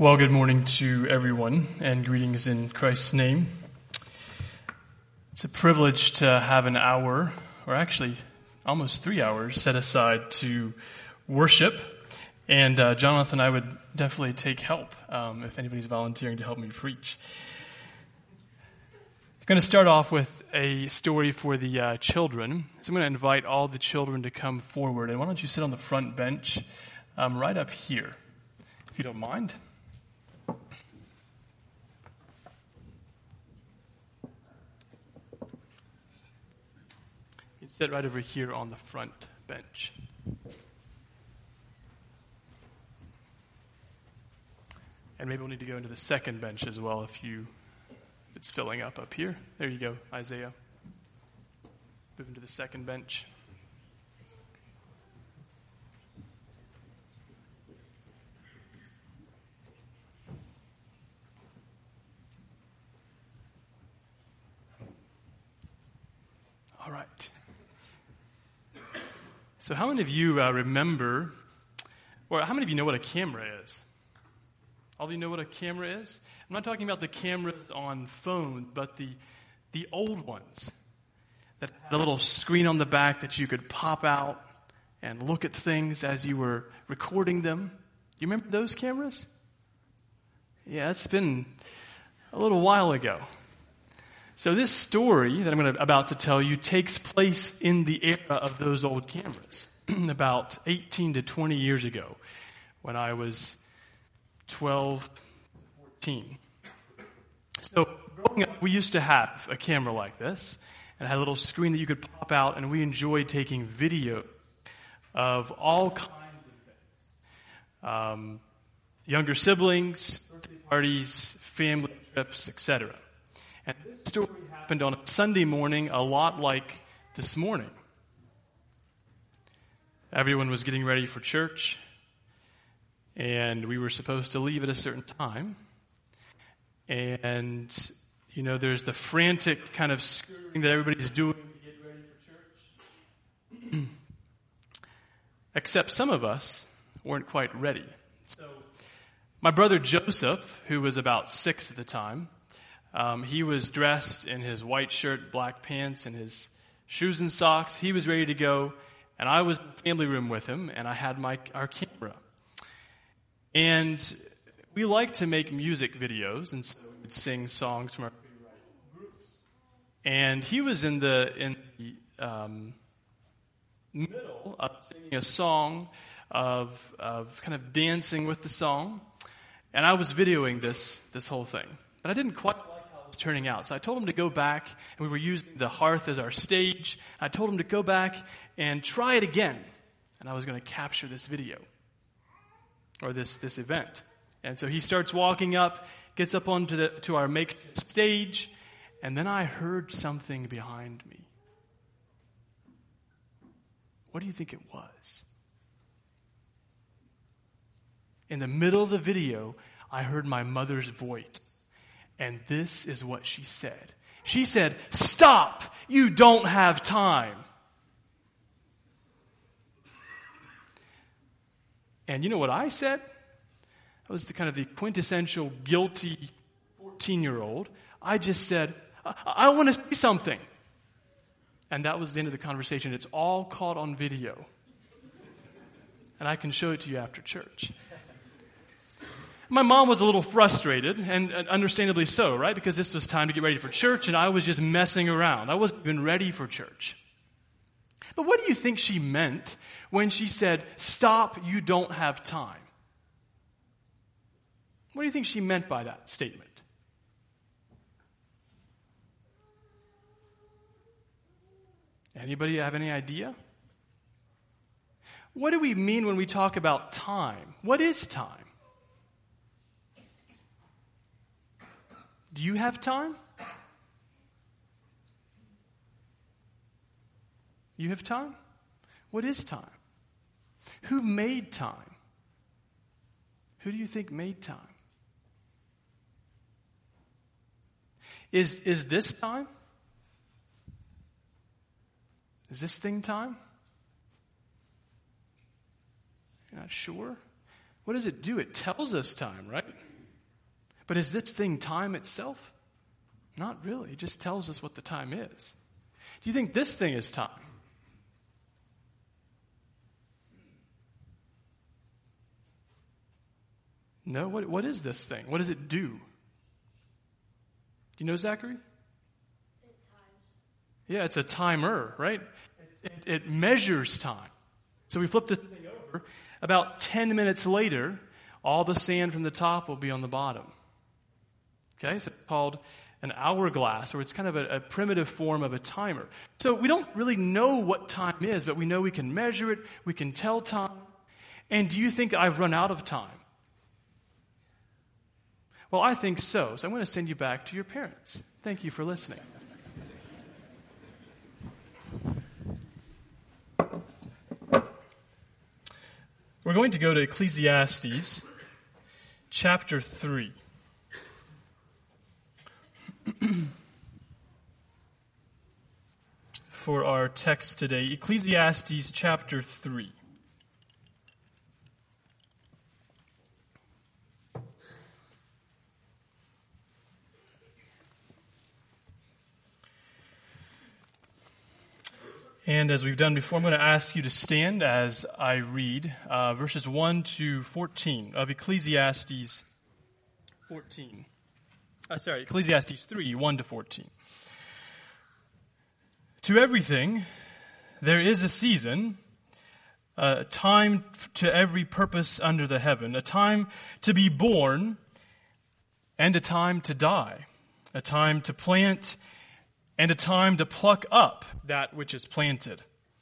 Well, good morning to everyone, and greetings in Christ's name. It's a privilege to have an hour, or actually almost 3 hours, set aside to worship. And Jonathan, I would definitely take help if anybody's volunteering to help me preach. I'm going to start off with a story for the children. So I'm going to invite all the children to come forward. And why don't you sit on the front bench right up here, if you don't mind. Sit right over here on the front bench. And maybe we'll need to go into the second bench as well if it's filling up here. There you go, Isaiah. Moving to the second bench. All right. So how many of you remember, or how many of you know what a camera is? All of you know what a camera is? I'm not talking about the cameras on phones, but the old ones that had a little screen on the back that you could pop out and look at things as you were recording them. You remember those cameras? Yeah, it's been a little while ago. So this story that I'm about to tell you takes place in the era of those old cameras, about 18 to 20 years ago, when I was 12, 14. So growing up, we used to have a camera like this, and it had a little screen that you could pop out, and we enjoyed taking video of all kinds of things. Younger siblings, birthday parties, family trips, etc. And this story happened on a Sunday morning, a lot like this morning. Everyone was getting ready for church, and we were supposed to leave at a certain time. And, there's the frantic kind of scurrying that everybody's doing to get ready for church. Except some of us weren't quite ready. So my brother Joseph, who was about 6 at the time, he was dressed in his white shirt, black pants, and his shoes and socks. He was ready to go, and I was in the family room with him, and I had our camera. And we like to make music videos, and so we would sing songs from our favorite groups. And he was in the middle of singing a song of kind of dancing with the song, and I was videoing this whole thing. But I didn't quite turning out. So I told him to go back, and we were using the hearth as our stage. I told him to go back and try it again. And I was going to capture this video or this event. And so he starts walking up, gets up onto to our makeshift stage, and then I heard something behind me. What do you think it was? In the middle of the video, I heard my mother's voice. And this is what she said. She said, "Stop! You don't have time." And you know what I said? I was the quintessential guilty 14-year-old. I just said, I want to see something. And that was the end of the conversation. It's all caught on video. And I can show it to you after church. My mom was a little frustrated, and understandably so, right? Because this was time to get ready for church, and I was just messing around. I wasn't even ready for church. But what do you think she meant when she said, "Stop, you don't have time"? What do you think she meant by that statement? Anybody have any idea? What do we mean when we talk about time? What is time? Do you have time? You have time? What is time? Who made time? Who do you think made time? Is this time? Is this thing time? You're not sure? What does it do? It tells us time, right? But is this thing time itself? Not really. It just tells us what the time is. Do you think this thing is time? No? What is this thing? What does it do? Do you know, Zachary? It times. Yeah, it's a timer, right? It measures time. So we flip this thing over. About 10 minutes later, all the sand from the top will be on the bottom. Okay, so it's called an hourglass, or it's kind of a primitive form of a timer. So we don't really know what time is, but we know we can measure it, we can tell time. And do you think I've run out of time? Well, I think so. So I'm going to send you back to your parents. Thank you for listening. We're going to go to Ecclesiastes chapter 3. For our text today, Ecclesiastes chapter 3. And as we've done before, I'm going to ask you to stand as I read verses 1 to 14 of Ecclesiastes 3, 1 to 14. To everything there is a season, a time to every purpose under the heaven, a time to be born and a time to die, a time to plant and a time to pluck up that which is planted,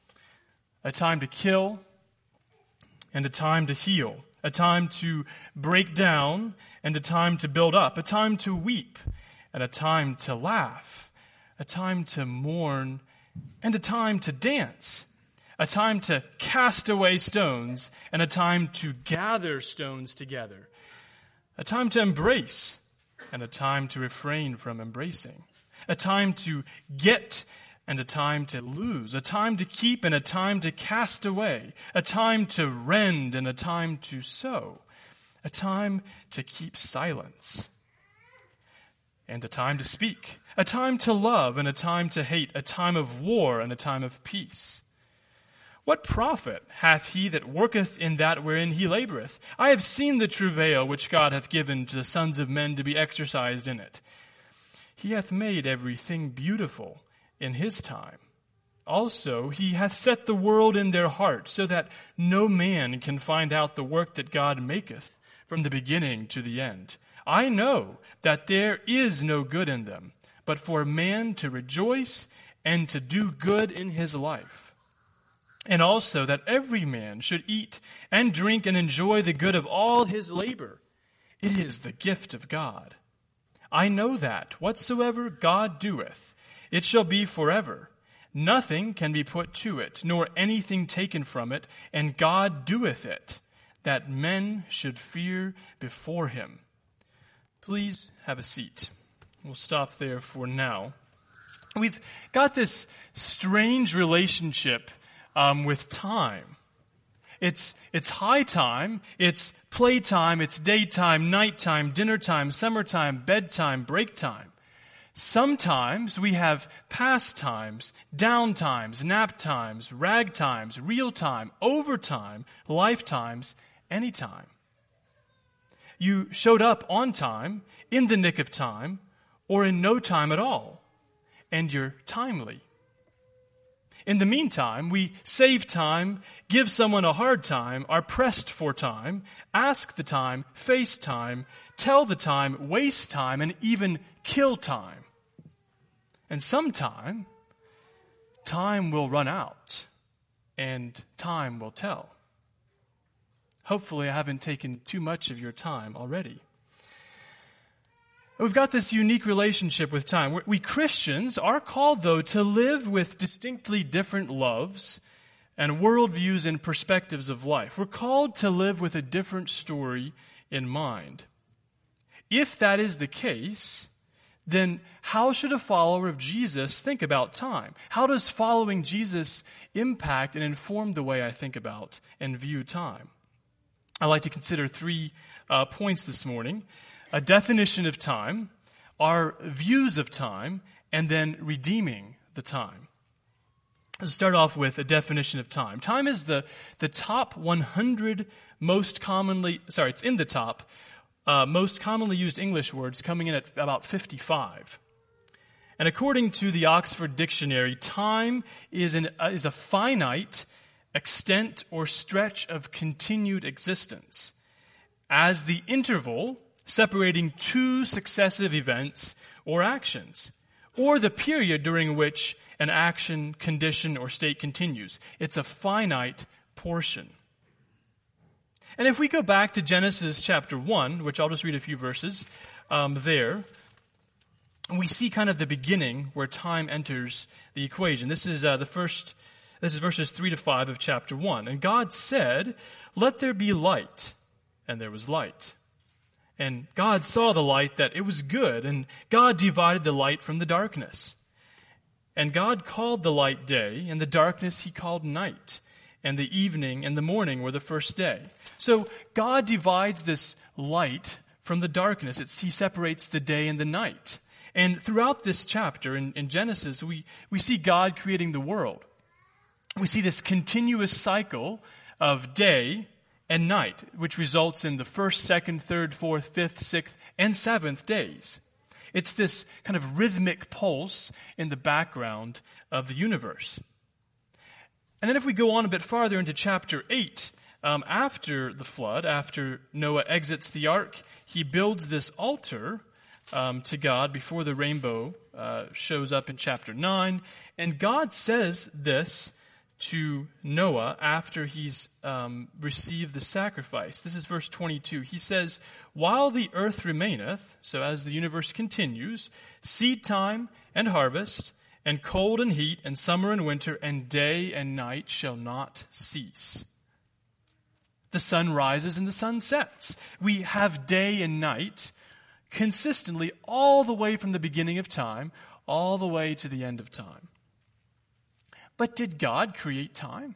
a time to kill and a time to heal, a time to break down and a time to build up, a time to weep and a time to laugh, a time to mourn and a time to dance, a time to cast away stones and a time to gather stones together, a time to embrace and a time to refrain from embracing, a time to get and a time to lose, a time to keep and a time to cast away, a time to rend and a time to sow, a time to keep silence and a time to speak, a time to love and a time to hate, a time of war and a time of peace. What profit hath he that worketh in that wherein he laboureth? I have seen the travail which God hath given to the sons of men to be exercised in it. He hath made everything beautiful in his time. Also, he hath set the world in their heart, so that no man can find out the work that God maketh from the beginning to the end. I know that there is no good in them, but for man to rejoice and to do good in his life. And also that every man should eat and drink and enjoy the good of all his labor. It is the gift of God. I know that whatsoever God doeth, it shall be forever. Nothing can be put to it, nor anything taken from it, and God doeth it, that men should fear before him. Please have a seat. We'll stop there for now. We've got this strange relationship with time. It's high time, it's playtime, it's daytime, nighttime, dinner time, summertime, bedtime, break time. Sometimes we have pastimes, downtimes, nap times, rag times, real time, overtime, lifetimes, anytime. You showed up on time, in the nick of time, or in no time at all, and you're timely. In the meantime, we save time, give someone a hard time, are pressed for time, ask the time, face time, tell the time, waste time, and even kill time. And sometime, time will run out, and time will tell. Hopefully, I haven't taken too much of your time already. We've got this unique relationship with time. We Christians are called, though, to live with distinctly different loves and worldviews and perspectives of life. We're called to live with a different story in mind. If that is the case, then how should a follower of Jesus think about time? How does following Jesus impact and inform the way I think about and view time? I'd like to consider 3 points this morning. a definition of time, our views of time, and then redeeming the time. Let's start off with a definition of time. Time is the top 100 most commonly used English words, coming in at about 55. And according to the Oxford Dictionary, time is a finite extent or stretch of continued existence, as the interval separating two successive events or actions, or the period during which an action, condition, or state continues. It's a finite portion. And if we go back to Genesis chapter 1, which I'll just read a few verses there, we see kind of the beginning where time enters the equation. This is verses 3 to 5 of chapter 1. And God said, "Let there be light," and there was light. And God saw the light that it was good, and God divided the light from the darkness. And God called the light day, and the darkness he called night. And the evening and the morning were the first day. So God divides this light from the darkness. He separates the day and the night. And throughout this chapter in Genesis, we see God creating the world. We see this continuous cycle of day and night, which results in the first, second, third, fourth, fifth, sixth, and seventh days. It's this kind of rhythmic pulse in the background of the universe. And then if we go on a bit farther into chapter 8, after the flood, after Noah exits the ark, he builds this altar to God before the rainbow shows up in chapter 9. And God says this to Noah after he's received the sacrifice. This is verse 22. He says, "While the earth remaineth," so as the universe continues, "seed time and harvest, and cold and heat, and summer and winter, and day and night shall not cease." The sun rises and the sun sets. We have day and night consistently all the way from the beginning of time, all the way to the end of time. But did God create time?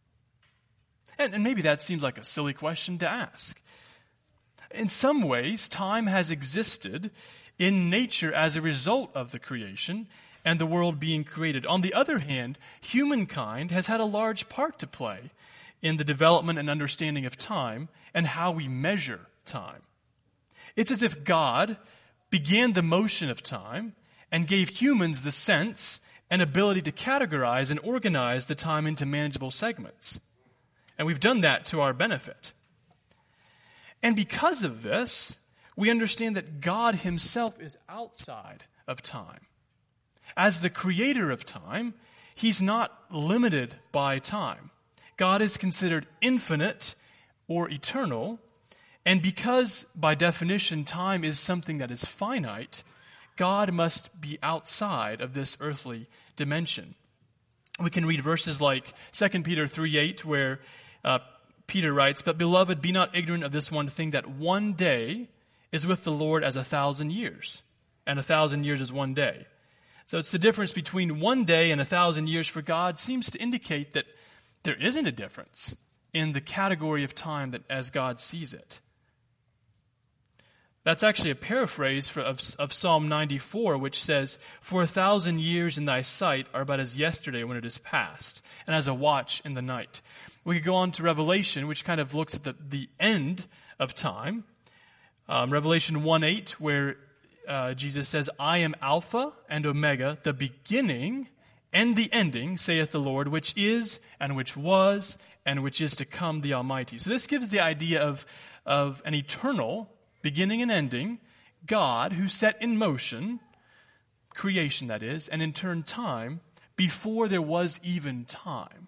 And maybe that seems like a silly question to ask. In some ways, time has existed in nature as a result of the creation and the world being created. On the other hand, humankind has had a large part to play in the development and understanding of time and how we measure time. It's as if God began the motion of time and gave humans the sense and ability to categorize and organize the time into manageable segments. And we've done that to our benefit. And because of this, we understand that God himself is outside of time. As the creator of time, he's not limited by time. God is considered infinite or eternal, and because, by definition, time is something that is finite, God must be outside of this earthly dimension. We can read verses like 2 Peter 3:8, where Peter writes, "But beloved, be not ignorant of this one thing, that one day is with the Lord as 1,000 years, and 1,000 years is one day." So it's the difference between one day and 1,000 years for God seems to indicate that there isn't a difference in the category of time that as God sees it. That's actually a paraphrase of Psalm 94, which says, "For 1,000 years in thy sight are but as yesterday when it is past, and as a watch in the night." We could go on to Revelation, which kind of looks at the end of time. Revelation 1:8, where Jesus says, "I am Alpha and Omega, the beginning and the ending, saith the Lord, which is, and which was, and which is to come, the Almighty." So this gives the idea of an eternal beginning and ending God who set in motion creation, that is, and in turn time, before there was even time.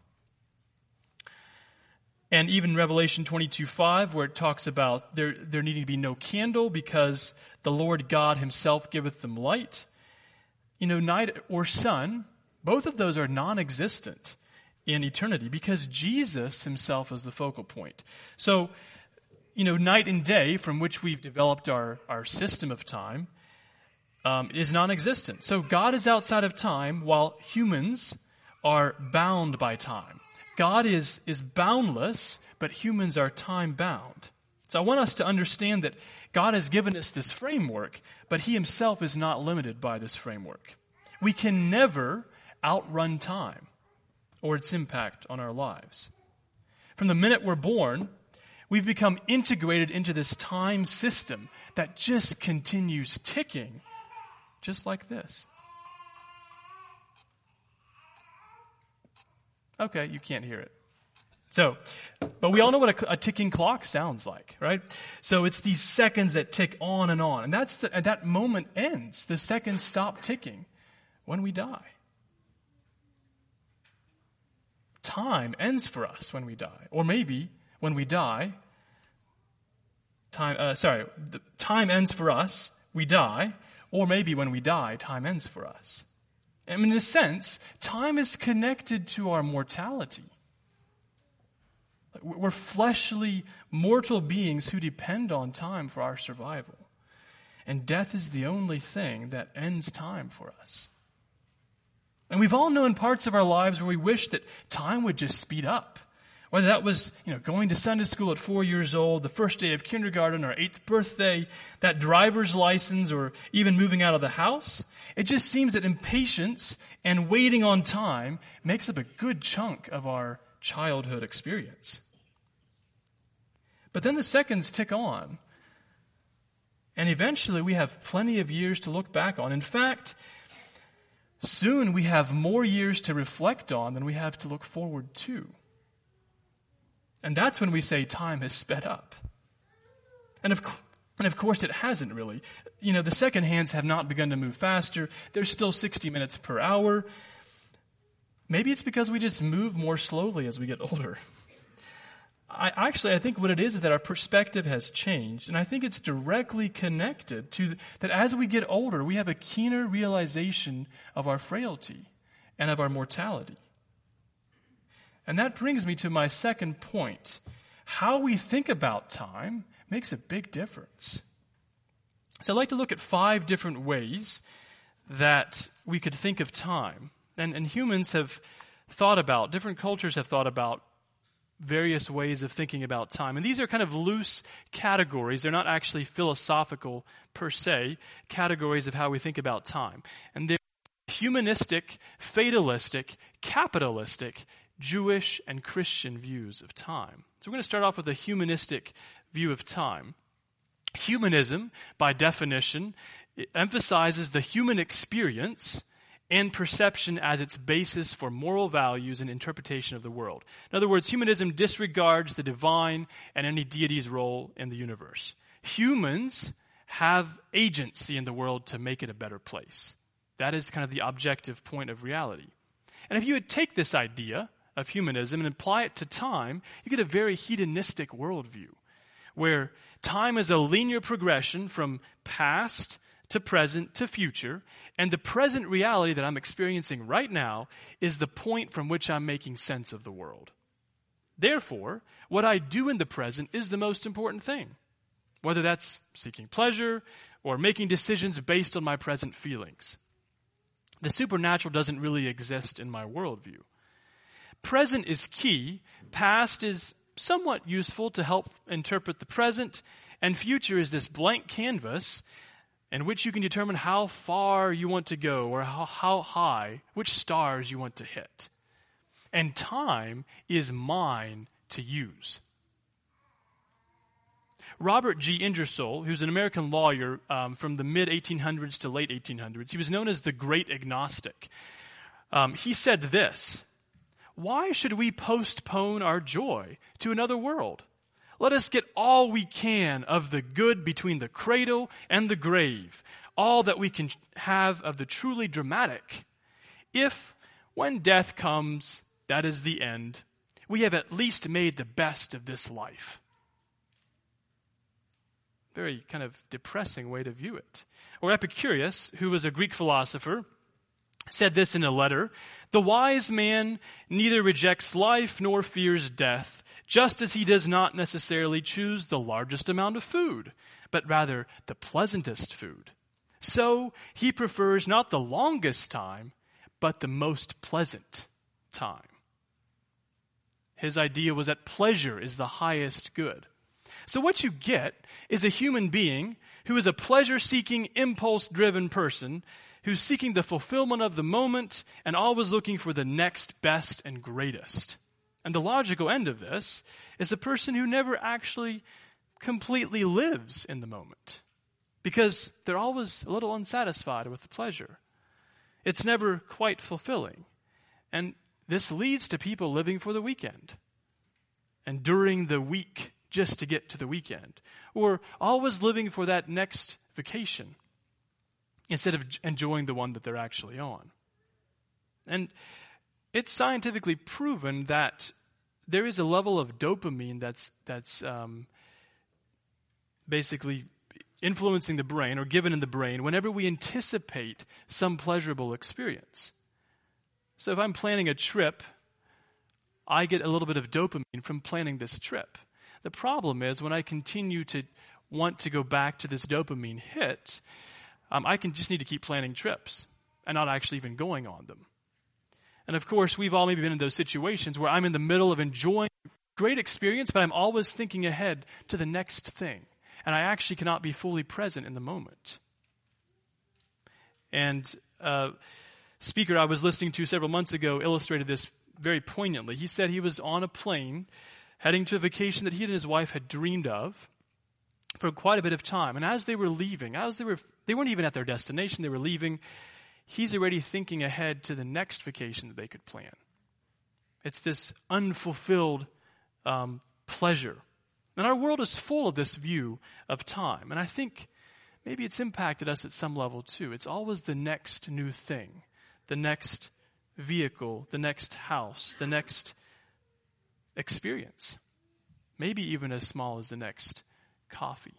And even Revelation 22:5, where it talks about there needing to be no candle because the Lord God himself giveth them light. Night or sun, both of those are non-existent in eternity because Jesus himself is the focal point. So, night and day, from which we've developed our system of time, is non-existent. So God is outside of time while humans are bound by time. God is boundless, but humans are time-bound. So I want us to understand that God has given us this framework, but he himself is not limited by this framework. We can never outrun time or its impact on our lives. From the minute we're born, we've become integrated into this time system that just continues ticking, just like this. Okay, you can't hear it. But we all know what a ticking clock sounds like, right? So it's these seconds that tick on, and that moment ends. The seconds stop ticking when we die. Time ends for us when we die, or maybe when we die. Time ends for us. We die, or maybe when we die, time ends for us. I mean, in a sense, time is connected to our mortality. We're fleshly, mortal beings who depend on time for our survival. And death is the only thing that ends time for us. And we've all known parts of our lives where we wish that time would just speed up. Whether that was, going to Sunday school at 4 years old, the first day of kindergarten, our 8th birthday, that driver's license, or even moving out of the house. It just seems that impatience and waiting on time makes up a good chunk of our childhood experience. But then the seconds tick on, and eventually we have plenty of years to look back on. In fact, soon we have more years to reflect on than we have to look forward to. And that's when we say time has sped up. And of course it hasn't really. The second hands have not begun to move faster. There's still 60 minutes per hour. Maybe it's because we just move more slowly as we get older. I think what it is that our perspective has changed, and I think it's directly connected to that as we get older, we have a keener realization of our frailty and of our mortality. And that brings me to my second point. How we think about time makes a big difference. So I'd like to look at 5 different ways that we could think of time. And humans have thought about, different cultures have thought about various ways of thinking about time. And these are kind of loose categories. They're not actually philosophical per se, categories of how we think about time. And they're humanistic, fatalistic, capitalistic, Jewish, and Christian views of time. So we're going to start off with a humanistic view of time. Humanism, by definition, emphasizes the human experience and perception as its basis for moral values and interpretation of the world. In other words, humanism disregards the divine and any deity's role in the universe. Humans have agency in the world to make it a better place. That is kind of the objective point of reality. And if you would take this idea of humanism and apply it to time, you get a very hedonistic worldview, where time is a linear progression from past to present to future, and the present reality that I'm experiencing right now is the point from which I'm making sense of the world. Therefore, what I do in the present is the most important thing, whether that's seeking pleasure or making decisions based on my present feelings. The supernatural doesn't really exist in my worldview. Present is key, past is somewhat useful to help interpret the present, and future is this blank canvas in which you can determine how far you want to go or how high, which stars you want to hit. And time is mine to use. Robert G. Ingersoll, who's an American lawyer from the mid-1800s to late 1800s, he was known as the Great Agnostic. He said this: "Why should we postpone our joy to another world? Let us get all we can of the good between the cradle and the grave, all that we can have of the truly dramatic. If, when death comes, that is the end, we have at least made the best of this life." Very kind of depressing way to view it. Or Epicurus, who was a Greek philosopher, said this in a letter: "The wise man neither rejects life nor fears death, just as he does not necessarily choose the largest amount of food, but rather the pleasantest food. So he prefers not the longest time, but the most pleasant time." His idea was that pleasure is the highest good. So what you get is a human being who is a pleasure-seeking, impulse-driven person who's seeking the fulfillment of the moment and always looking for the next best and greatest. And the logical end of this is a person who never actually completely lives in the moment because they're always a little unsatisfied with the pleasure. It's never quite fulfilling. And this leads to people living for the weekend and during the week just to get to the weekend, or always living for that next vacation instead of enjoying the one that they're actually on. And it's scientifically proven that there is a level of dopamine that's basically influencing the brain or given in the brain whenever we anticipate some pleasurable experience. So if I'm planning a trip, I get a little bit of dopamine from planning this trip. The problem is when I continue to want to go back to this dopamine hit, I can just need to keep planning trips and not actually even going on them. And of course, we've all maybe been in those situations where I'm in the middle of enjoying great experience, but I'm always thinking ahead to the next thing. And I actually cannot be fully present in the moment. And a speaker I was listening to several months ago illustrated this very poignantly. He said he was on a plane heading to a vacation that he and his wife had dreamed of for quite a bit of time. And as they were leaving, they weren't even at their destination, they were leaving, he's already thinking ahead to the next vacation that they could plan. It's this unfulfilled pleasure. And our world is full of this view of time. And I think maybe it's impacted us at some level too. It's always the next new thing, the next vehicle, the next house, the next experience. Maybe even as small as the next coffee.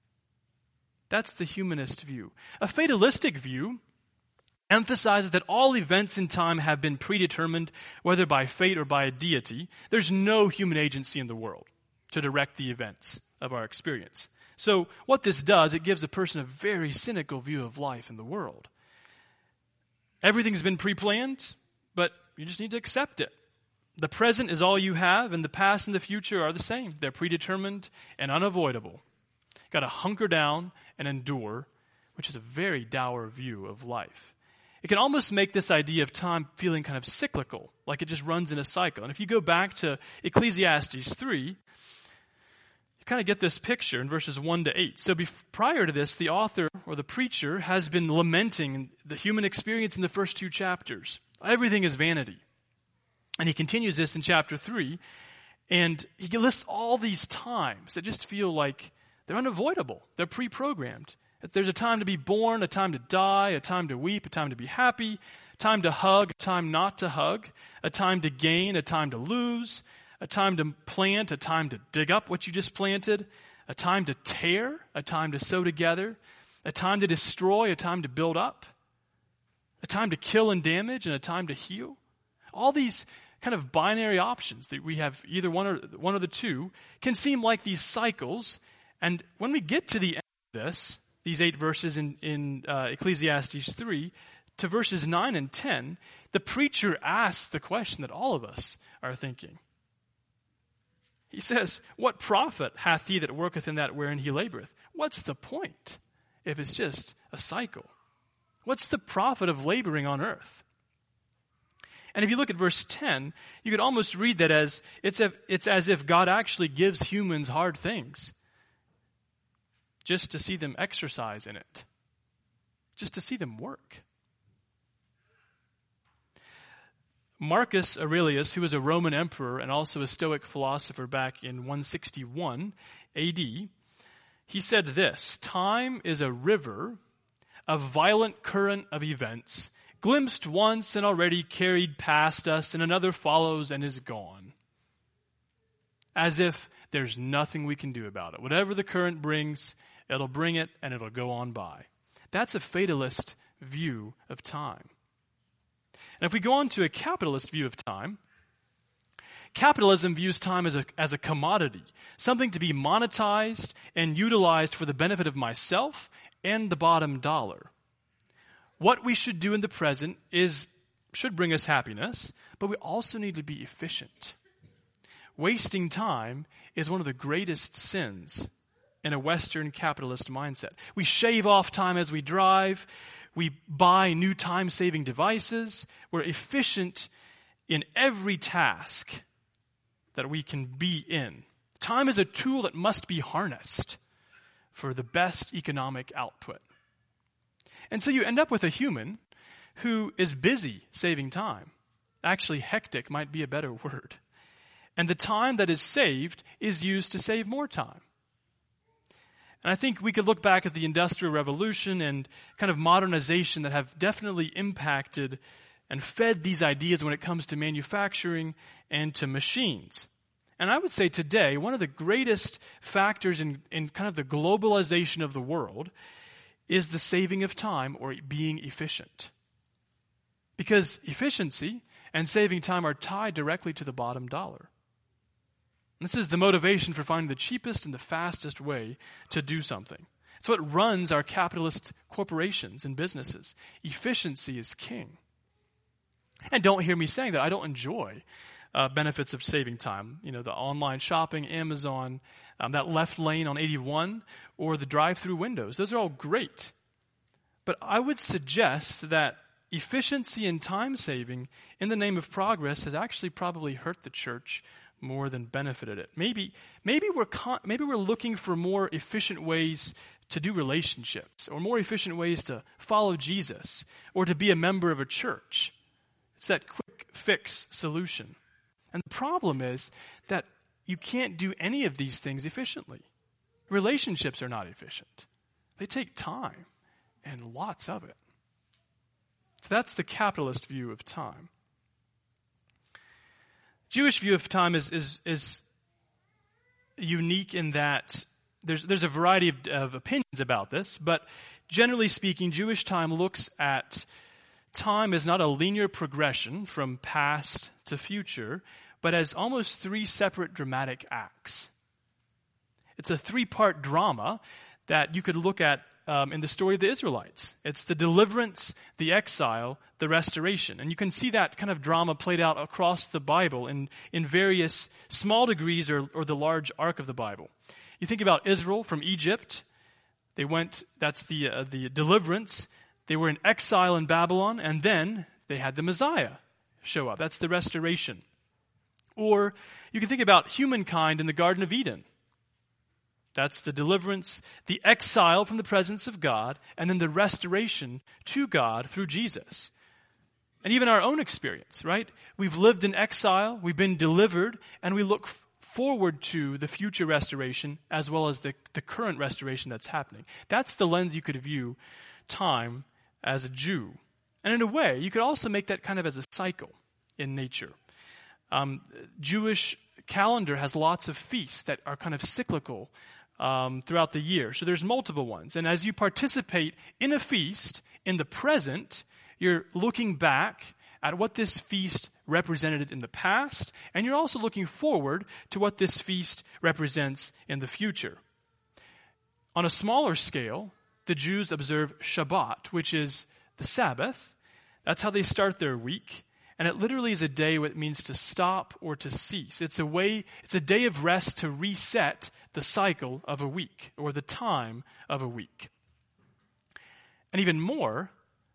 That's the humanist view. A fatalistic view emphasizes that all events in time have been predetermined, whether by fate or by a deity. There's no human agency in the world to direct the events of our experience. So what this does, it gives a person a very cynical view of life in the world. Everything's been pre-planned, but you just need to accept it. The present is all you have, and the past and the future are the same. They're predetermined and unavoidable. You've got to hunker down and endure, which is a very dour view of life. It can almost make this idea of time feeling kind of cyclical, like it just runs in a cycle. And if you go back to Ecclesiastes 3, you kind of get this picture in verses 1 to 8. So prior to this, the author or the preacher has been lamenting the human experience in the first 2 chapters. Everything is vanity. And he continues this in chapter 3, and he lists all these times that just feel like they're unavoidable. They're pre-programmed. There's a time to be born, a time to die, a time to weep, a time to be happy, a time to hug, a time not to hug, a time to gain, a time to lose, a time to plant, a time to dig up what you just planted, a time to tear, a time to sew together, a time to destroy, a time to build up, a time to kill and damage, and a time to heal. All these kind of binary options that we have, either one or the two, can seem like these cycles. And when we get to the end of this, these 8 verses in Ecclesiastes 3, to verses 9 and 10, the preacher asks the question that all of us are thinking. He says, "What profit hath he that worketh in that wherein he laboreth?" What's the point if it's just a cycle? What's the profit of laboring on earth? And if you look at verse 10, you could almost read that as it's as if God actually gives humans hard things just to see them exercise in it, just to see them work. Marcus Aurelius, who was a Roman emperor and also a Stoic philosopher back in 161 AD, he said this: "Time is a river, a violent current of events, glimpsed once and already carried past us, and another follows and is gone." As if there's nothing we can do about it. Whatever the current brings, it'll bring it and it'll go on by. That's a fatalist view of time. And if we go on to a capitalist view of time, capitalism views time as a commodity, something to be monetized and utilized for the benefit of myself and the bottom dollar. What we should do in the present should bring us happiness, but we also need to be efficient. wasting time is one of the greatest sins in a Western capitalist mindset. We shave off time as we drive. We buy new time-saving devices. We're efficient in every task that we can be in. Time is a tool that must be harnessed for the best economic output. And so you end up with a human who is busy saving time. Actually, hectic might be a better word. And the time that is saved is used to save more time. And I think we could look back at the Industrial Revolution and kind of modernization that have definitely impacted and fed these ideas when it comes to manufacturing and to machines. And I would say today, one of the greatest factors in kind of the globalization of the world is the saving of time or being efficient. Because efficiency and saving time are tied directly to the bottom dollar. This is the motivation for finding the cheapest and the fastest way to do something. It's what runs our capitalist corporations and businesses. Efficiency is king. And don't hear me saying that I don't enjoy benefits of saving time. You know, the online shopping, Amazon, that left lane on 81, or the drive-through windows. Those are all great. But I would suggest that efficiency and time saving in the name of progress has actually probably hurt the church more than benefited it. Maybe we're looking for more efficient ways to do relationships, or more efficient ways to follow Jesus, or to be a member of a church. It's that quick fix solution. And the problem is that you can't do any of these things efficiently. Relationships are not efficient. They take time, and lots of it. So that's the capitalist view of time. Jewish view of time is unique in that there's a variety of opinions about this, but generally speaking, Jewish time looks at time as not a linear progression from past to future, but as almost three separate dramatic acts. It's a three-part drama that you could look at in the story of the Israelites. It's the deliverance, the exile, the restoration. And you can see that kind of drama played out across the Bible in various small degrees or the large arc of the Bible. You think about Israel from Egypt. That's the deliverance. They were in exile in Babylon, and then they had the Messiah show up. That's the restoration. Or you can think about humankind in the Garden of Eden. That's the deliverance, the exile from the presence of God, and then the restoration to God through Jesus. And even our own experience, right? We've lived in exile, we've been delivered, and we look forward to the future restoration as well as the current restoration that's happening. That's the lens you could view time as a Jew. And in a way, you could also make that kind of as a cycle in nature. Jewish calendar has lots of feasts that are kind of cyclical throughout the year. So there's multiple ones. And as you participate in a feast in the present, you're looking back at what this feast represented in the past, and you're also looking forward to what this feast represents in the future. On a smaller scale, the Jews observe Shabbat, which is the Sabbath. That's how they start their week. And it literally is a day what it means to stop or to cease. It's a day of rest to reset the cycle of a week or the time of a week. And even more,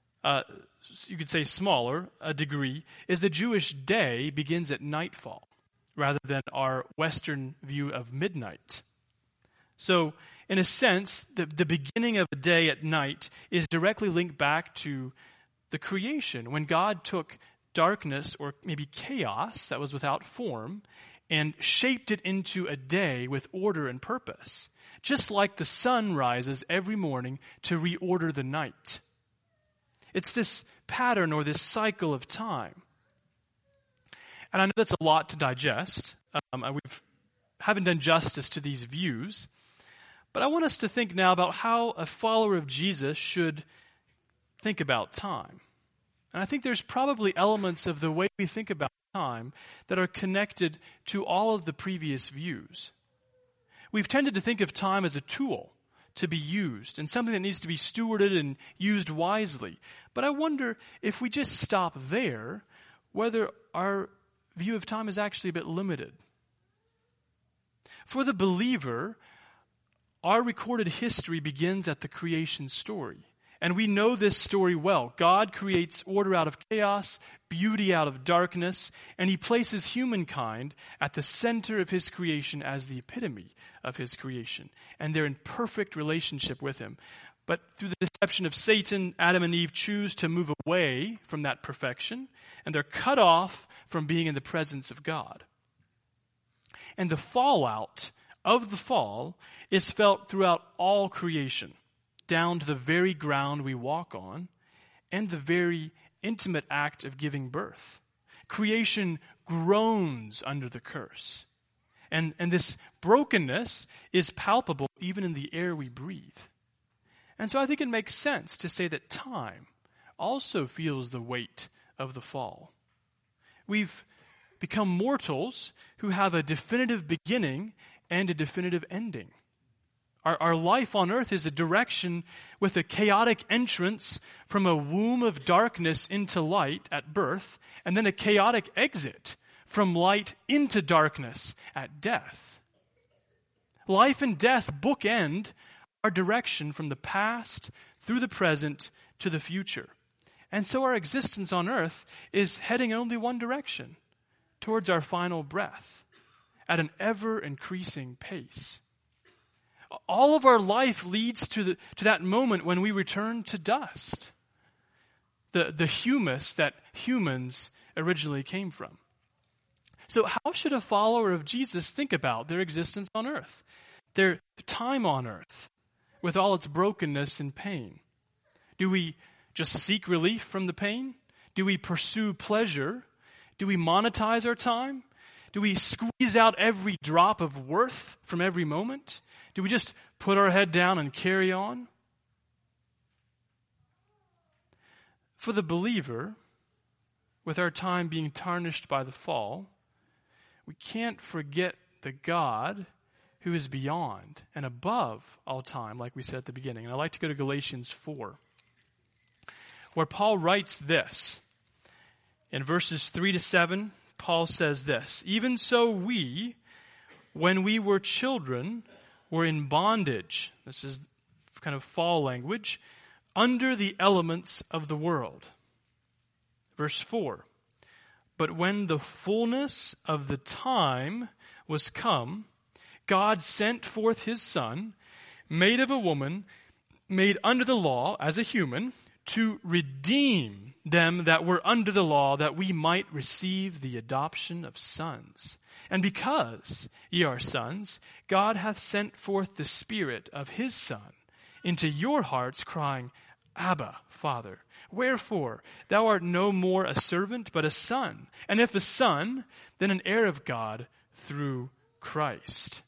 you could say smaller, a degree, is the Jewish day begins at nightfall rather than our Western view of midnight. So, in a sense, the beginning of a day at night is directly linked back to the creation, when God took darkness or maybe chaos that was without form and shaped it into a day with order and purpose, just like the sun rises every morning to reorder the night. It's this pattern or this cycle of time. And I know that's a lot to digest. We haven't done justice to these views. But I want us to think now about how a follower of Jesus should think about time. And I think there's probably elements of the way we think about time that are connected to all of the previous views. We've tended to think of time as a tool to be used and something that needs to be stewarded and used wisely. But I wonder if we just stop there, whether our view of time is actually a bit limited. For the believer, our recorded history begins at the creation story. And we know this story well. God creates order out of chaos, beauty out of darkness, and he places humankind at the center of his creation as the epitome of his creation. And they're in perfect relationship with him. But through the deception of Satan, Adam and Eve choose to move away from that perfection, and they're cut off from being in the presence of God. And the fallout of the fall is felt throughout all creation, down to the very ground we walk on, and the very intimate act of giving birth. Creation groans under the curse. And this brokenness is palpable even in the air we breathe. And so I think it makes sense to say that time also feels the weight of the fall. We've become mortals who have a definitive beginning and a definitive ending. Our life on earth is a direction with a chaotic entrance from a womb of darkness into light at birth, and then a chaotic exit from light into darkness at death. Life and death bookend our direction from the past through the present to the future. And so our existence on earth is heading only one direction, towards our final breath, at an ever-increasing pace. All of our life leads to that moment when we return to dust, the humus that humans originally came from. So how should a follower of Jesus think about their existence on earth, their time on earth, with all its brokenness and pain? Do we just seek relief from the pain? Do we pursue pleasure? Do we monetize our time? Do we squeeze out every drop of worth from every moment? Do we just put our head down and carry on? For the believer, with our time being tarnished by the fall, we can't forget the God who is beyond and above all time, like we said at the beginning. And I'd like to go to Galatians 4, where Paul writes this. In verses 3-7, Paul says this: "Even so we, when we were children, were in bondage," this is kind of fall language, "under the elements of the world." Verse 4, "But when the fullness of the time was come, God sent forth his Son, made of a woman, made under the law as a human, to redeem them that were under the law, that we might receive the adoption of sons. And because ye are sons, God hath sent forth the Spirit of his Son into your hearts, crying, Abba, Father. Wherefore, thou art no more a servant, but a son. And if a son, then an heir of God through Christ."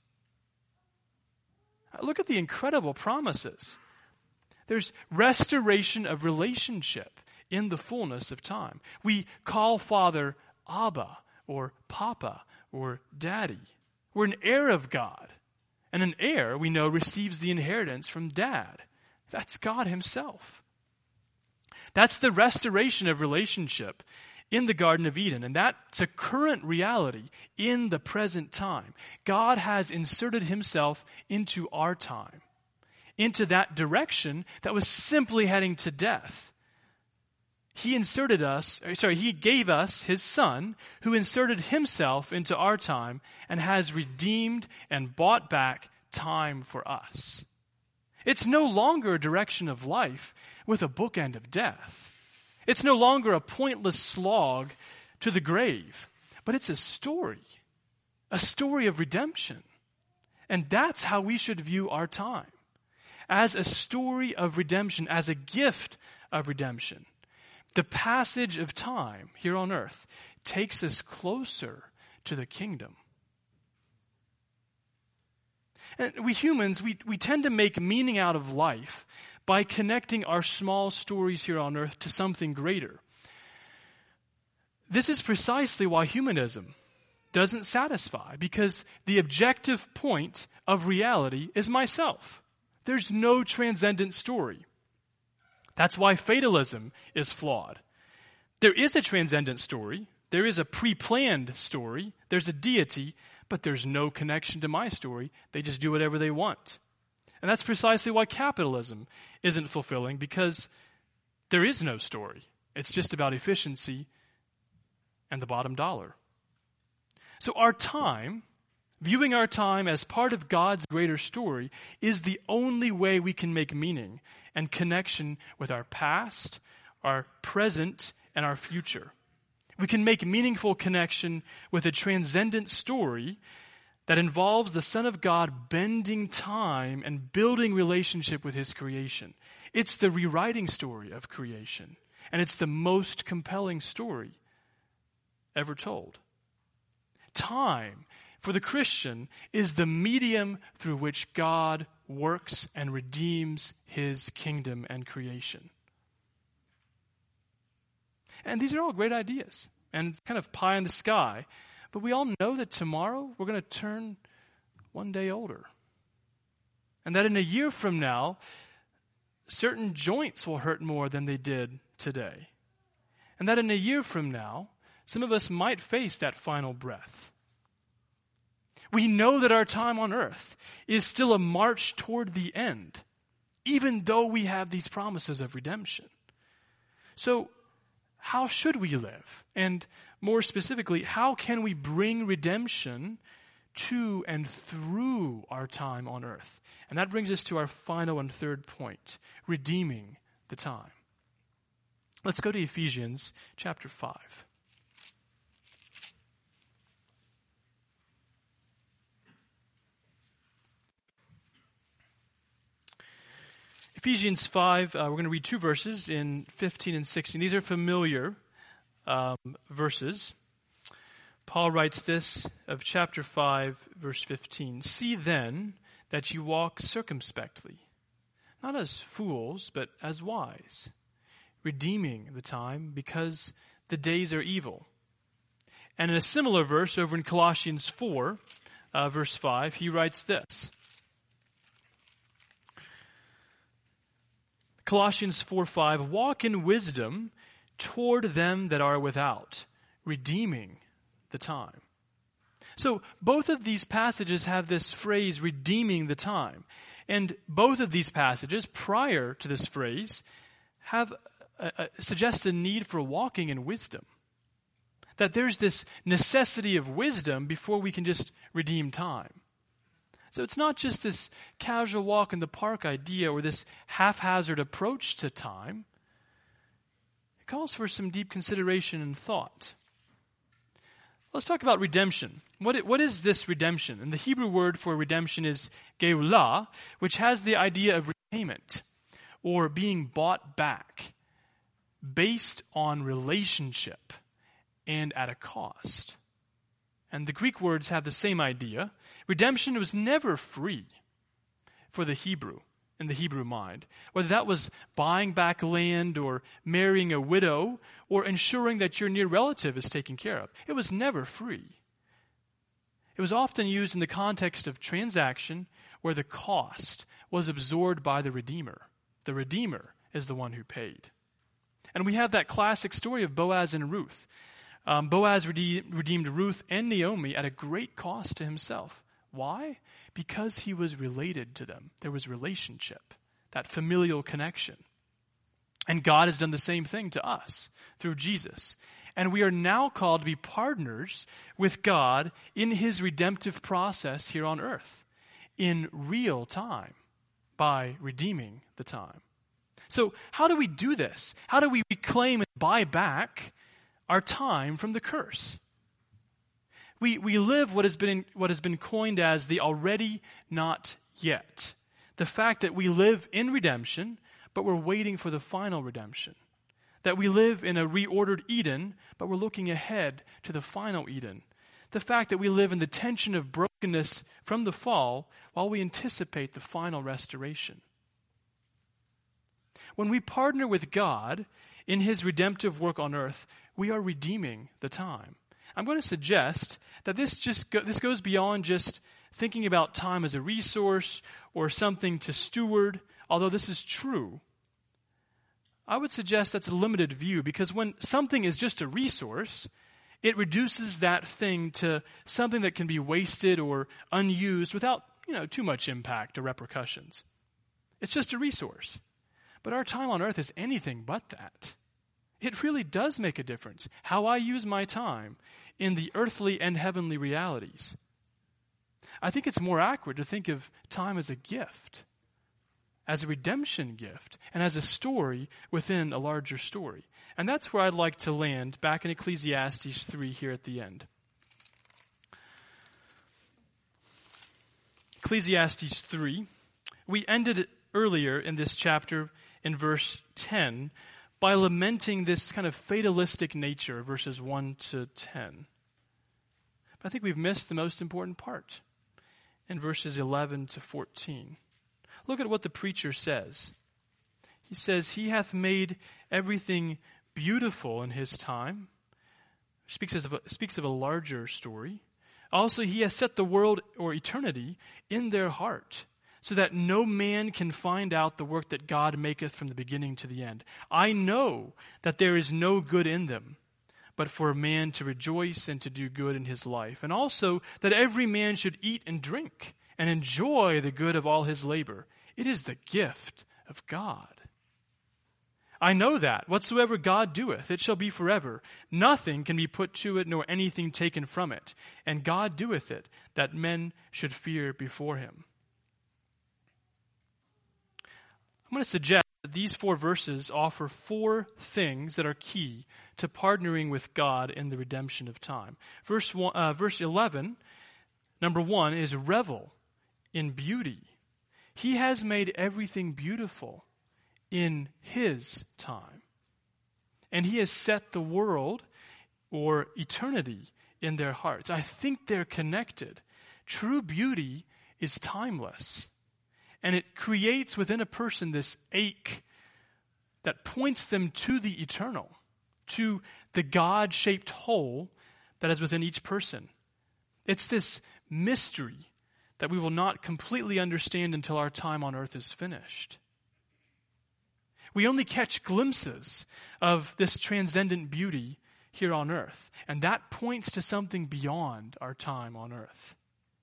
Look at the incredible promises. There's restoration of relationship in the fullness of time. We call Father Abba, or Papa, or Daddy. We're an heir of God. And an heir, we know, receives the inheritance from Dad. That's God himself. That's the restoration of relationship in the Garden of Eden. And that's a current reality in the present time. God has inserted himself into our time, into that direction that was simply heading to death. He gave us his Son, who inserted himself into our time and has redeemed and bought back time for us. It's no longer a direction of life with a bookend of death. It's no longer a pointless slog to the grave, but it's a story of redemption. And that's how we should view our time, as a story of redemption, as a gift of redemption. The passage of time here on earth takes us closer to the kingdom. And we humans, we tend to make meaning out of life by connecting our small stories here on earth to something greater. This is precisely why humanism doesn't satisfy, because the objective point of reality is myself. There's no transcendent story. That's why fatalism is flawed. There is a transcendent story. There is a pre-planned story. There's a deity, but there's no connection to my story. They just do whatever they want. And that's precisely why capitalism isn't fulfilling, because there is no story. It's just about efficiency and the bottom dollar. So our time, viewing our time as part of God's greater story, is the only way we can make meaning and connection with our past, our present, and our future. We can make meaningful connection with a transcendent story that involves the Son of God bending time and building relationship with his creation. It's the rewriting story of creation, and it's the most compelling story ever told. Time, for the Christian, is the medium through which God works and redeems his kingdom and creation. And these are all great ideas and kind of pie in the sky. But we all know that tomorrow we're going to turn one day older. And that in a year from now, certain joints will hurt more than they did today. And that in a year from now, some of us might face that final breath. We know that our time on earth is still a march toward the end, even though we have these promises of redemption. So, how should we live? And more specifically, how can we bring redemption to and through our time on earth? And that brings us to our final and third point, redeeming the time. Let's go to Ephesians chapter 5. Ephesians 5, we're going to read two verses in 15 and 16. These are familiar verses. Paul writes this of chapter 5, verse 15. See then that you walk circumspectly, not as fools, but as wise, redeeming the time because the days are evil. And in a similar verse over in Colossians 4, verse 5, he writes this. Colossians 4:5, walk in wisdom toward them that are without, redeeming the time. So both of these passages have this phrase, redeeming the time. And both of these passages, prior to this phrase, have suggest a need for walking in wisdom. That there's this necessity of wisdom before we can just redeem time. So it's not just this casual walk in the park idea or this haphazard approach to time. It calls for some deep consideration and thought. Let's talk about redemption. What is this redemption? And the Hebrew word for redemption is geulah, which has the idea of repayment or being bought back based on relationship and at a cost. And the Greek words have the same idea. Redemption was never free for the Hebrew, in the Hebrew mind. Whether that was buying back land or marrying a widow or ensuring that your near relative is taken care of. It was never free. It was often used in the context of transaction where the cost was absorbed by the Redeemer. The Redeemer is the one who paid. And we have that classic story of Boaz and Ruth. Boaz redeemed Ruth and Naomi at a great cost to himself. Why? Because he was related to them. There was relationship, that familial connection. And God has done the same thing to us through Jesus. And we are now called to be partners with God in his redemptive process here on earth in real time by redeeming the time. So how do we do this? How do we reclaim and buy back our time from the curse? We live what has been coined as the already not yet. The fact that we live in redemption, but we're waiting for the final redemption. That we live in a reordered Eden, but we're looking ahead to the final Eden. The fact that we live in the tension of brokenness from the fall while we anticipate the final restoration. When we partner with God in his redemptive work on earth, we are redeeming the time. I'm going to suggest that this goes beyond just thinking about time as a resource or something to steward, although this is true. I would suggest that's a limited view, because when something is just a resource, It reduces that thing to something that can be wasted or unused without, too much impact or repercussions. It's just a resource. But our time on earth is anything but that. It really does make a difference how I use my time in the earthly and heavenly realities. I think it's more accurate to think of time as a gift, as a redemption gift, and as a story within a larger story. And that's where I'd like to land, back in Ecclesiastes 3 here at the end. Ecclesiastes 3, we ended earlier in this chapter in verse 10 by lamenting this kind of fatalistic nature, verses 1 to 10. But I think we've missed the most important part in verses 11 to 14. Look at what the preacher says. He says, he hath made everything beautiful in his time. Speaks of a larger story. Also, he has set the world or eternity in their heart, so that no man can find out the work that God maketh from the beginning to the end. I know that there is no good in them, but for a man to rejoice and to do good in his life. And also that every man should eat and drink and enjoy the good of all his labor. It is the gift of God. I know that whatsoever God doeth, it shall be forever. Nothing can be put to it, nor anything taken from it. And God doeth it, that men should fear before him. I'm going to suggest that these 4 verses offer 4 things that are key to partnering with God in the redemption of time. Verse 11, number 1, is revel in beauty. He has made everything beautiful in his time. And he has set the world or eternity in their hearts. I think they're connected. True beauty is timeless. And it creates within a person this ache that points them to the eternal, to the God-shaped whole that is within each person. It's this mystery that we will not completely understand until our time on earth is finished. We only catch glimpses of this transcendent beauty here on earth, and that points to something beyond our time on earth.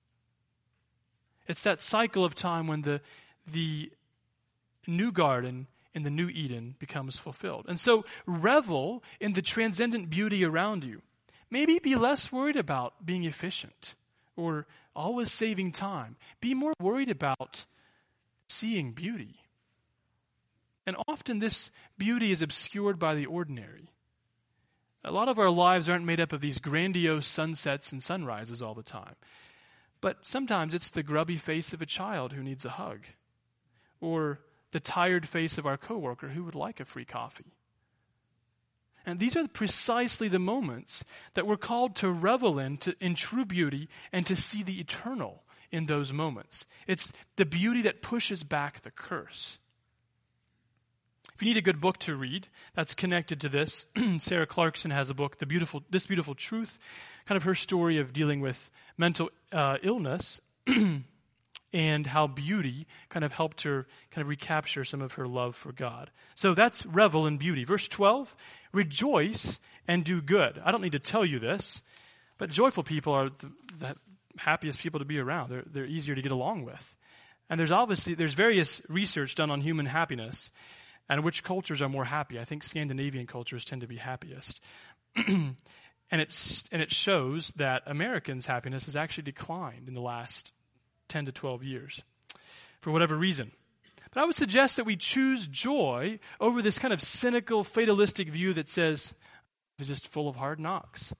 It's that cycle of time when the new garden in the new Eden becomes fulfilled. And so revel in the transcendent beauty around you. Maybe be less worried about being efficient or always saving time. Be more worried about seeing beauty. And often this beauty is obscured by the ordinary. A lot of our lives aren't made up of these grandiose sunsets and sunrises all the time. But sometimes it's the grubby face of a child who needs a hug, or the tired face of our coworker who would like a free coffee. And these are precisely the moments that we're called to revel in true beauty and to see the eternal in those moments. It's the beauty that pushes back the curse. If you need a good book to read that's connected to this, Sarah Clarkson has a book, This Beautiful Truth, kind of her story of dealing with mental illness and how beauty kind of helped her kind of recapture some of her love for God. So that's revel in beauty. Verse 12, rejoice and do good. I don't need to tell you this, but joyful people are the happiest people to be around. They're easier to get along with. And there's various research done on human happiness and which cultures are more happy. I think Scandinavian cultures tend to be happiest. And it shows that Americans' happiness has actually declined in the last 10 to 12 years for whatever reason. But I would suggest that we choose joy over this kind of cynical, fatalistic view that says it's just full of hard knocks.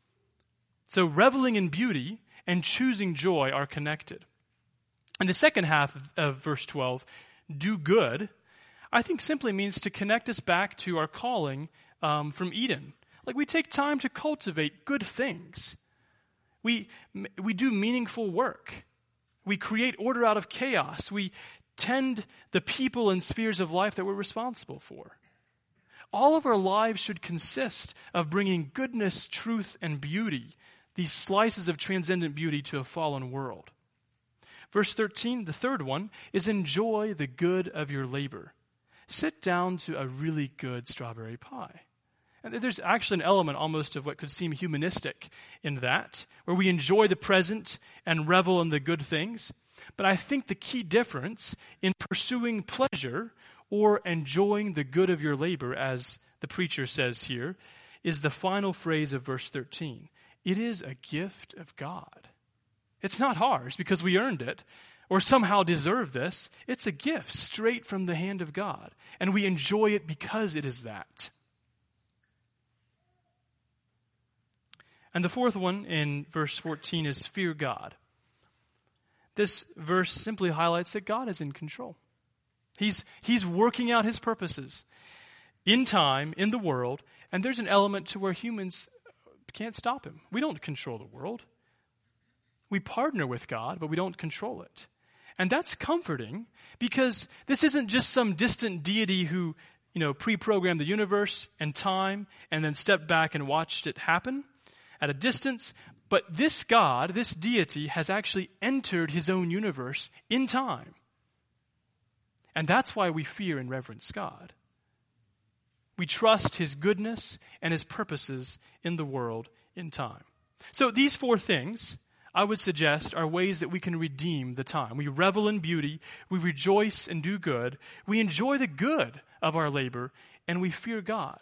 So reveling in beauty and choosing joy are connected. And the second half of verse 12, do good, I think simply means to connect us back to our calling from Eden. Like we take time to cultivate good things. We do meaningful work. We create order out of chaos. We tend the people and spheres of life that we're responsible for. All of our lives should consist of bringing goodness, truth, and beauty, these slices of transcendent beauty, to a fallen world. Verse 13, the third one, is enjoy the good of your labor. Sit down to a really good strawberry pie. And there's actually an element almost of what could seem humanistic in that, where we enjoy the present and revel in the good things. But I think the key difference in pursuing pleasure or enjoying the good of your labor, as the preacher says here, is the final phrase of verse 13. It is a gift of God. It's not ours because we earned it or somehow deserve this. It's a gift straight from the hand of God, and we enjoy it because it is that. And the fourth one in verse 14 is fear God. This verse simply highlights that God is in control. He's working out his purposes in time, in the world, and there's an element to where humans can't stop him. We don't control the world. We partner with God, but we don't control it. And that's comforting because this isn't just some distant deity who, pre-programmed the universe and time and then stepped back and watched it happen at a distance. But this God, this deity, has actually entered his own universe in time. And that's why we fear and reverence God. We trust his goodness and his purposes in the world in time. So these four things, I would suggest, are ways that we can redeem the time. We revel in beauty, we rejoice and do good, we enjoy the good of our labor, and we fear God.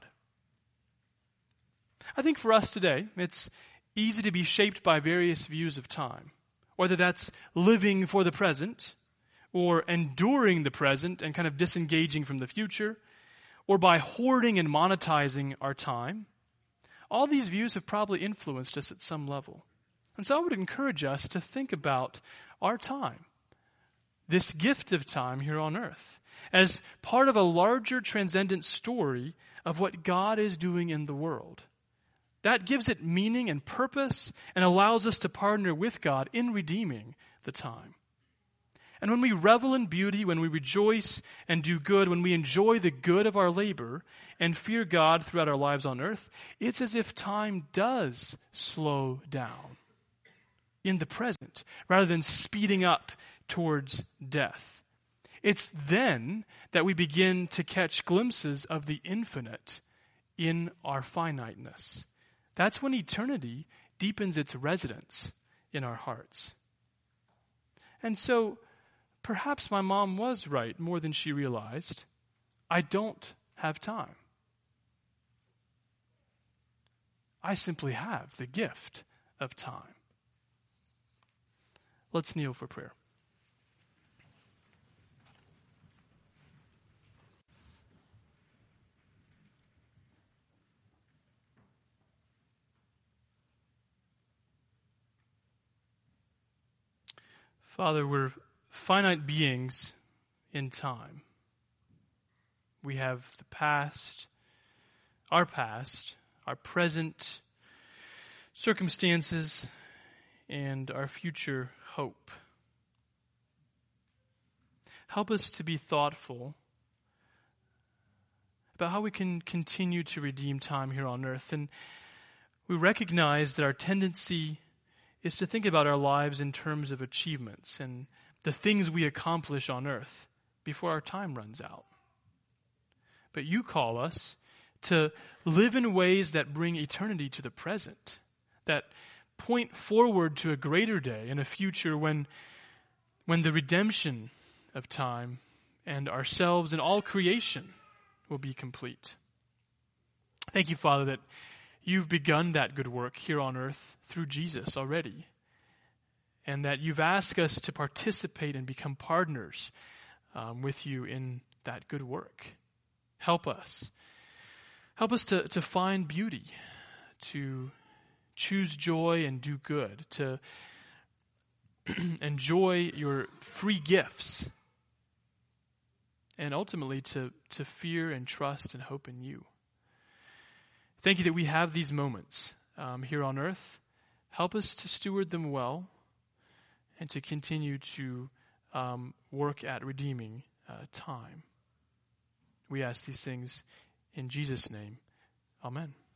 I think for us today, it's easy to be shaped by various views of time, whether that's living for the present, or enduring the present and kind of disengaging from the future, or by hoarding and monetizing our time. All these views have probably influenced us at some level. And so I would encourage us to think about our time, this gift of time here on earth, as part of a larger transcendent story of what God is doing in the world. That gives it meaning and purpose and allows us to partner with God in redeeming the time. And when we revel in beauty, when we rejoice and do good, when we enjoy the good of our labor and fear God throughout our lives on earth, it's as if time does slow down in the present rather than speeding up towards death. It's then that we begin to catch glimpses of the infinite in our finiteness. That's when eternity deepens its residence in our hearts. And so, perhaps my mom was right more than she realized. I don't have time. I simply have the gift of time. Let's kneel for prayer. Father, we're finite beings in time. We have the past, our present circumstances, and our future hope. Help us to be thoughtful about how we can continue to redeem time here on earth. And we recognize that our tendency is to think about our lives in terms of achievements and the things we accomplish on earth before our time runs out. But you call us to live in ways that bring eternity to the present, that point forward to a greater day and a future when the redemption of time and ourselves and all creation will be complete. Thank you, Father, that you've begun that good work here on earth through Jesus already, and that you've asked us to participate and become partners with you in that good work. Help us. Help us to find beauty, to choose joy and do good, to enjoy your free gifts, and ultimately to fear and trust and hope in you. Thank you that we have these moments here on earth. Help us to steward them well and to continue to work at redeeming time. We ask these things in Jesus' name. Amen.